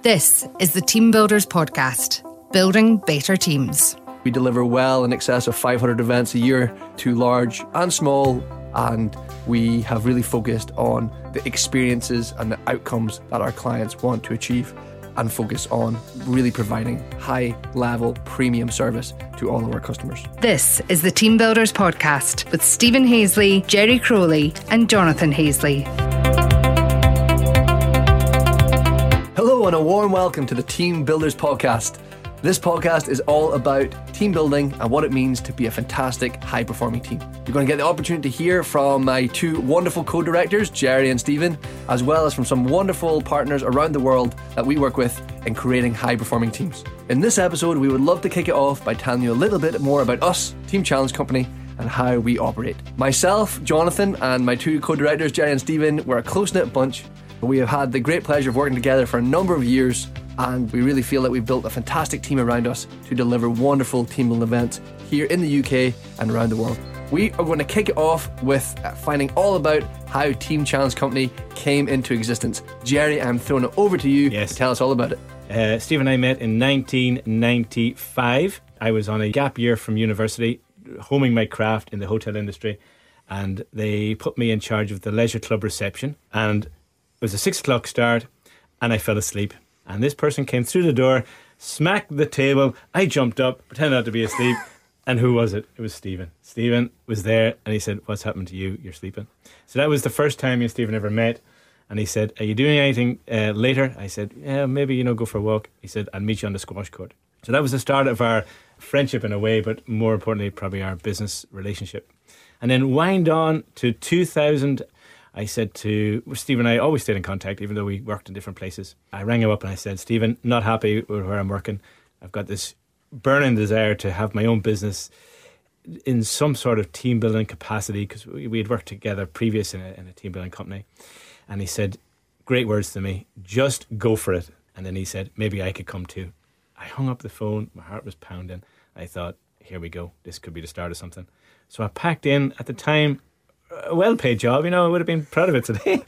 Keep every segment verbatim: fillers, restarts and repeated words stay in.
This is the Team Builders Podcast, building better teams. We deliver well in excess of five hundred events a year to large and small, and we have really focused on the experiences and the outcomes that our clients want to achieve, and focus on really providing high level premium service to all of our customers. This is the Team Builders Podcast with Stephen Hazley, Jerry Crowley and Jonathan Hazley. Hello and a warm welcome to the Team Builders Podcast. This podcast is all about team building and what it means to be a fantastic, high-performing team. You're going to get the opportunity to hear from my two wonderful co-directors, Jerry and Stephen, as well as from some wonderful partners around the world that we work with in creating high-performing teams. In this episode, we would love to kick it off by telling you a little bit more about us, Team Challenge Company, and how we operate. Myself, Jonathan, and my two co-directors, Jerry and Stephen, we're a close-knit bunch. We have had the great pleasure of working together for a number of years, and we really feel that we've built a fantastic team around us to deliver wonderful team building events here in the U K and around the world. We are going to kick it off with finding all about how Team Challenge Company came into existence. Jerry, I'm throwing it over to you yes. to tell us all about it. Uh, Steve and I met in nineteen ninety-five. I was on a gap year from university, homing my craft in the hotel industry, and they put me in charge of the leisure club reception, and it was a six o'clock start, and I fell asleep. And this person came through the door, smacked the table. I jumped up, pretended not to be asleep. And who was it? It was Stephen. Stephen was there, and he said, "What's happened to you? You're sleeping." So that was the first time me and Stephen ever met. And he said, "Are you doing anything uh, later?" I said, "Yeah, maybe, you know, go for a walk." He said, "I'll meet you on the squash court." So that was the start of our friendship in a way, but more importantly, probably our business relationship. And then wind on to two thousand. I said to Stephen, I always stayed in contact, even though we worked in different places. I rang him up and I said, "Stephen, not happy with where I'm working. I've got this burning desire to have my own business in some sort of team building capacity," because we, we had worked together previous in a, in a team building company. And he said, great words to me, "Just go for it." And then he said, "Maybe I could come too." I hung up the phone. My heart was pounding. I thought, here we go. This could be the start of something. So I packed in, at the time, a well-paid job, you know, I would have been proud of it today.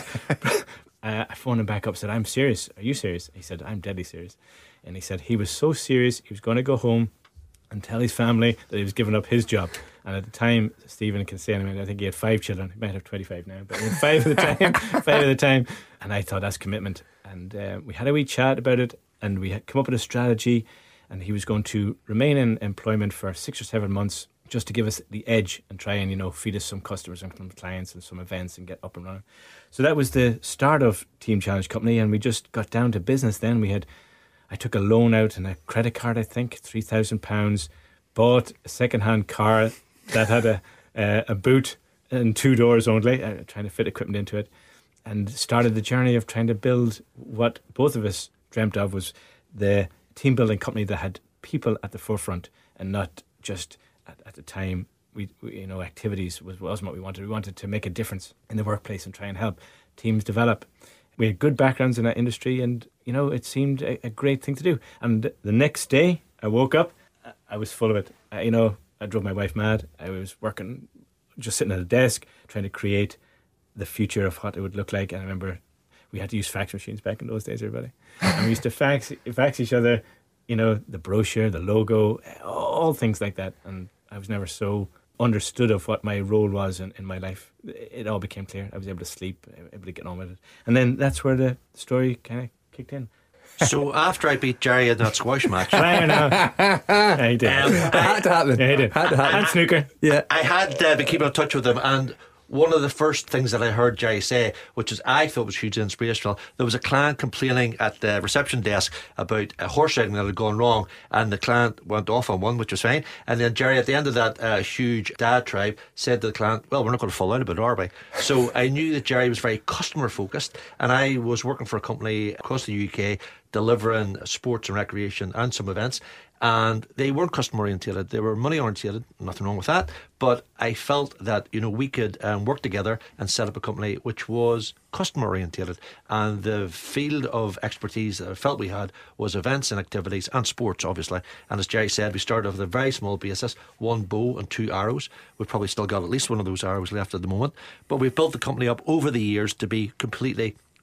uh, I phoned him back up, said, "I'm serious. Are you serious?" He said, "I'm deadly serious." And he said he was so serious, he was going to go home and tell his family that he was giving up his job. And at the time, Stephen can say, I think he had five children. He might have twenty-five now, but he had five at the time. five at the time. And I thought, that's commitment. And uh, we had a wee chat about it, and we had come up with a strategy, and he was going to remain in employment for six or seven months just to give us the edge and try and, you know, feed us some customers and some clients and some events and get up and running. So that was the start of Team Challenge Company, and we just got down to business then. We had, I took a loan out and a credit card, I think, three thousand pounds, bought a second-hand car that had a, uh, a boot and two doors only, uh, trying to fit equipment into it, and started the journey of trying to build what both of us dreamt of, was the team building company that had people at the forefront and not just At, at the time, we, we you know activities was, wasn't what we wanted. We wanted to make a difference in the workplace and try and help teams develop. We had good backgrounds in that industry, and you know it seemed a, a great thing to do. And the next day, I woke up, I was full of it. I, you know, I drove my wife mad. I was working, just sitting at a desk, trying to create the future of what it would look like. And I remember we had to use fax machines back in those days, everybody. And we used to fax fax each other, you know, the brochure, the logo, all things like that. And I was never so understood of what my role was in, in my life. It all became clear. I was able to sleep, able to get on with it. And then that's where the story kind of kicked in. So after I beat Jerry in that squash match, I know. Yeah, he did. Um, It had to happen. Yeah, he did. Had to happen. And snooker. Yeah. I had uh, been keeping in touch with him, and one of the first things that I heard Jerry say, which is I thought was hugely inspirational, there was a client complaining at the reception desk about a horse riding that had gone wrong, and the client went off on one, which was fine. And then Jerry, at the end of that uh, huge dad tribe, said to the client, "Well, we're not going to fall out about it, are we?" So I knew that Jerry was very customer focused, and I was working for a company across the U K delivering sports and recreation and some events. And they weren't customer orientated, they were money orientated, nothing wrong with that. But I felt that, you know, we could um, work together and set up a company which was customer orientated. And the field of expertise that I felt we had was events and activities and sports, obviously. And as Jerry said, we started off with a very small basis, one bow and two arrows. We've probably still got at least one of those arrows left at the moment. But we've built the company up over the years to be completely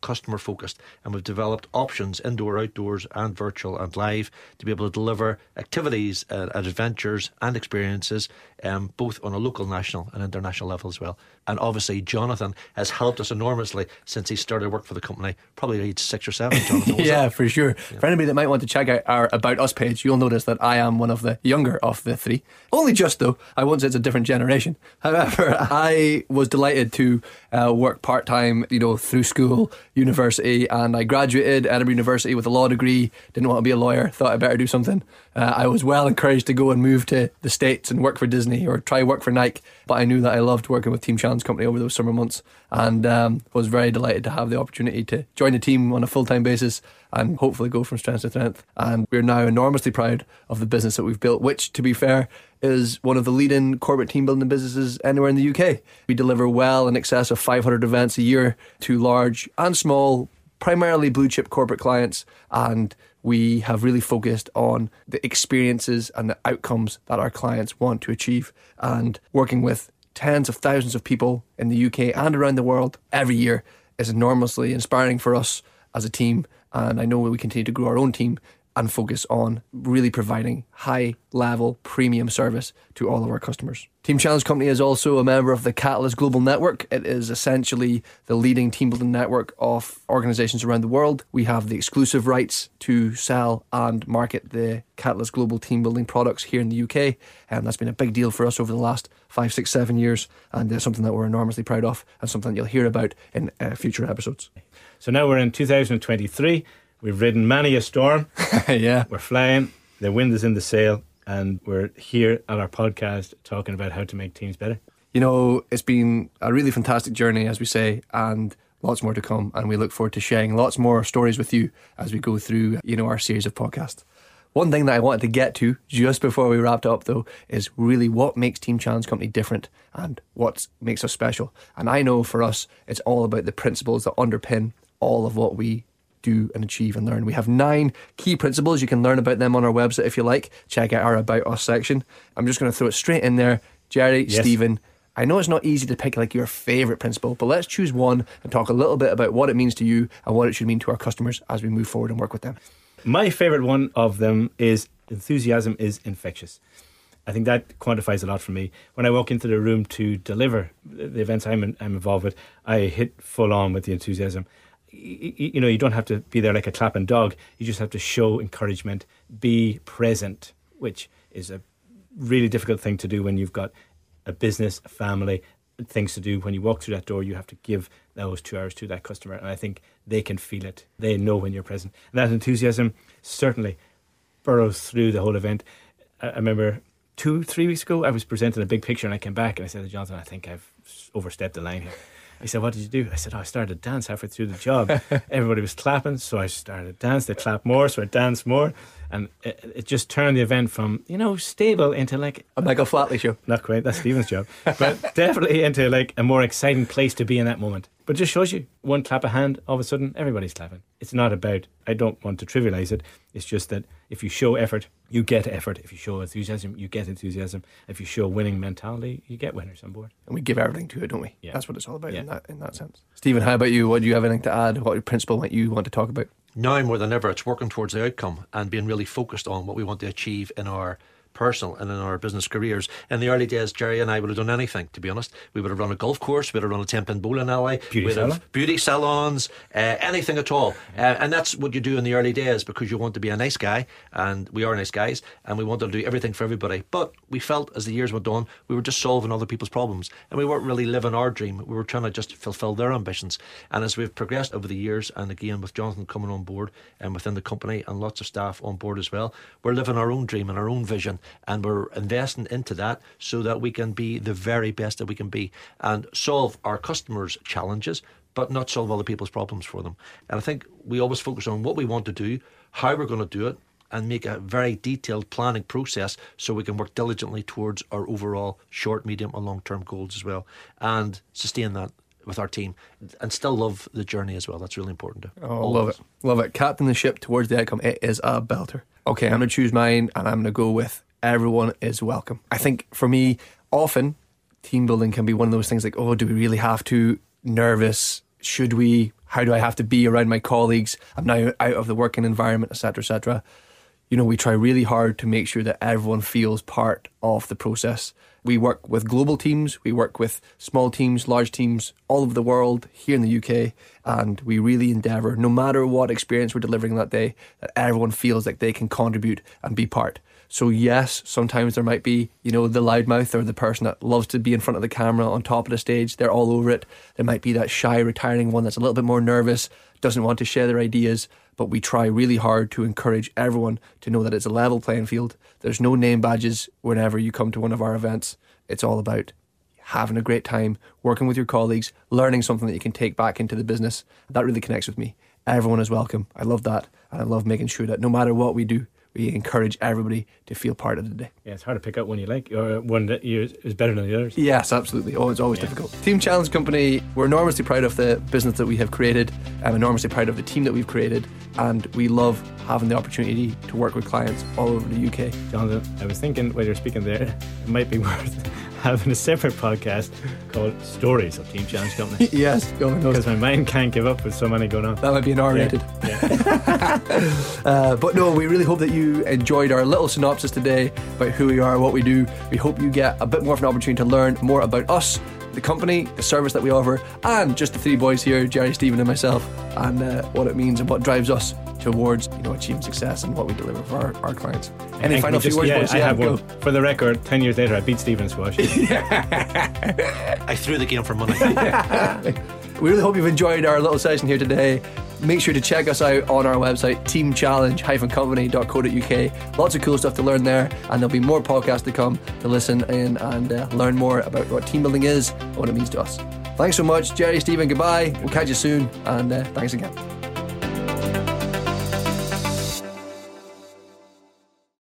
customer focused, and we've developed options indoor, outdoors and virtual and live to be able to deliver activities uh, and adventures and experiences um, both on a local, national and international level as well. And obviously Jonathan has helped us enormously since he started work for the company, probably age six or seven, Jonathan. Yeah, it? for sure. Yeah. For anybody that might want to check out our About Us page, you'll notice that I am one of the younger of the three. Only just though, I won't say it's a different generation. However, I was delighted to uh, work part-time, you know, through school, university, and I graduated Edinburgh University with a law degree, didn't want to be a lawyer, thought I'd better do something. Uh, I was well encouraged to go and move to the States and work for Disney or try work for Nike, but I knew that I loved working with Team Challenge Company over those summer months, and um, was very delighted to have the opportunity to join the team on a full-time basis and hopefully go from strength to strength. And we're now enormously proud of the business that we've built, which, to be fair, is one of the leading corporate team building businesses anywhere in the U K. We deliver well in excess of five hundred events a year to large and small, primarily blue chip corporate clients, and we have really focused on the experiences and the outcomes that our clients want to achieve, and working with tens of thousands of people in the U K and around the world every year is enormously inspiring for us as a team. And I know we continue to grow our own team and focus on really providing high level premium service to all of our customers. Team Challenge Company is also a member of the Catalyst Global Network. It is essentially the leading team building network of organisations around the world. We have the exclusive rights to sell and market the Catalyst Global team building products here in the U K, and that's been a big deal for us over the last five, six, seven years, and it's something that we're enormously proud of and something that you'll hear about in uh, future episodes. So now we're in two thousand twenty-three. We've ridden many a storm. Yeah. We're flying. The wind is in the sail. And we're here at our podcast talking about how to make teams better. You know, it's been a really fantastic journey, as we say, and lots more to come. And we look forward to sharing lots more stories with you as we go through, you know, our series of podcasts. One thing that I wanted to get to just before we wrapped up, though, is really what makes Team Challenge Company different and what makes us special. And I know for us, it's all about the principles that underpin all of what we do and achieve and learn. We have nine key principles. You can learn about them on our website if you like. Check out our About Us section. I'm just going to throw it straight in there. Jerry, yes. Stephen, I know it's not easy to pick like your favourite principle, but let's choose one and talk a little bit about what it means to you and what it should mean to our customers as we move forward and work with them. My favourite one of them is enthusiasm is infectious. I think that quantifies a lot for me. When I walk into the room to deliver the events I'm, in, I'm involved with, I hit full on with the enthusiasm. You know, you don't have to be there like a clapping dog. You just have to show encouragement, be present, which is a really difficult thing to do when you've got a business, a family, things to do. When you walk through that door, you have to give those two hours to that customer. And I think they can feel it. They know when you're present. And that enthusiasm certainly burrows through the whole event. I remember two, three weeks ago, I was presenting a big picture and I came back and I said to Jonathan, I think I've overstepped the line here. He said, what did you do? I said, oh, I started to dance halfway through the job. Everybody was clapping, so I started to dance. They clapped more, so I danced more. And it, it just turned the event from, you know, stable into like... A Michael Flatley show. Not quite, that's Stephen's job. But definitely into like a more exciting place to be in that moment. But it just shows you, one clap of hand, all of a sudden, everybody's clapping. It's not about, I don't want to trivialise it, it's just that if you show effort, you get effort. If you show enthusiasm, you get enthusiasm. If you show winning mentality, you get winners on board. And we give everything to it, don't we? Yeah. That's what it's all about, yeah. in that in that sense. Stephen, how about you? What do you have anything to add? What principle might you want to talk about? Now more than ever, it's working towards the outcome and being really focused on what we want to achieve in our personal and in our business careers. In the early days, Jerry and I would have done anything, to be honest. We would have run a golf course, we would have run a ten-pin bowling alley, beauty, we'd salon. have beauty salons, uh, anything at all. Uh, and that's what you do in the early days because you want to be a nice guy, and we are nice guys, and we wanted to do everything for everybody. But we felt as the years went on, we were just solving other people's problems, and we weren't really living our dream. We were trying to just fulfill their ambitions. And as we've progressed over the years, and again with Jonathan coming on board and within the company and lots of staff on board as well, we're living our own dream and our own vision, and we're investing into that so that we can be the very best that we can be and solve our customers' challenges, but not solve other people's problems for them. And I think we always focus on what we want to do, how we're going to do it, and make a very detailed planning process so we can work diligently towards our overall short, medium and long-term goals as well, and sustain that with our team and still love the journey as well. That's really important to Oh, love it. Love it. Captain the ship towards the outcome. It is a belter. Okay, I'm going to choose mine, and I'm going to go with everyone is welcome. I think for me, often team building can be one of those things like, oh, do we really have to? Nervous? Should we? how do I have to be around my colleagues? I'm now out of the working environment, et cetera, et cetera. You know, we try really hard to make sure that everyone feels part of the process. We work with global teams, we work with small teams, large teams all over the world, here in the U K, and we really endeavour, no matter what experience we're delivering that day, that everyone feels like they can contribute and be part. So yes, sometimes there might be, you know, the loudmouth or the person that loves to be in front of the camera on top of the stage. They're all over it. There might be that shy, retiring one that's a little bit more nervous, doesn't want to share their ideas. But we try really hard to encourage everyone to know that it's a level playing field. There's no name badges whenever you come to one of our events. It's all about having a great time, working with your colleagues, learning something that you can take back into the business. That really connects with me. Everyone is welcome. I love that. And I love making sure that no matter what we do, we encourage everybody to feel part of the day. Yeah, it's hard to pick out one you like, or one that you is better than the others. Yes, absolutely. Oh, it's always yeah. difficult. Team Challenge Company, we're enormously proud of the business that we have created. I'm enormously proud of the team that we've created, and we love having the opportunity to work with clients all over the U K. Jonathan, I was thinking while you're speaking there, it might be worth having a separate podcast called Stories of Team Challenge Company. Yes, go on. Because my mind can't give up with so many going on. That might be an R-rated. Yeah. Yeah. uh, but no, we really hope that you enjoyed our little synopsis today about who we are, what we do. We hope you get a bit more of an opportunity to learn more about us, the company, the service that we offer, and just the three boys here, Jerry, Stephen and myself, and uh, what it means and what drives us towards, you know, achieving success and what we deliver for our, our clients. Any final few words, yeah, boys? I Yeah, have go. one. For the record, ten years later, I beat Stephen in squash. I threw the game for money. We really hope you've enjoyed our little session here today. Make sure to check us out on our website, team challenge dash company dot co dot uk. Lots of cool stuff to learn there, and there'll be more podcasts to come to listen in and uh, learn more about what team building is and what it means to us. Thanks so much, Jerry, Stephen. Goodbye. We'll catch you soon, and uh, thanks again.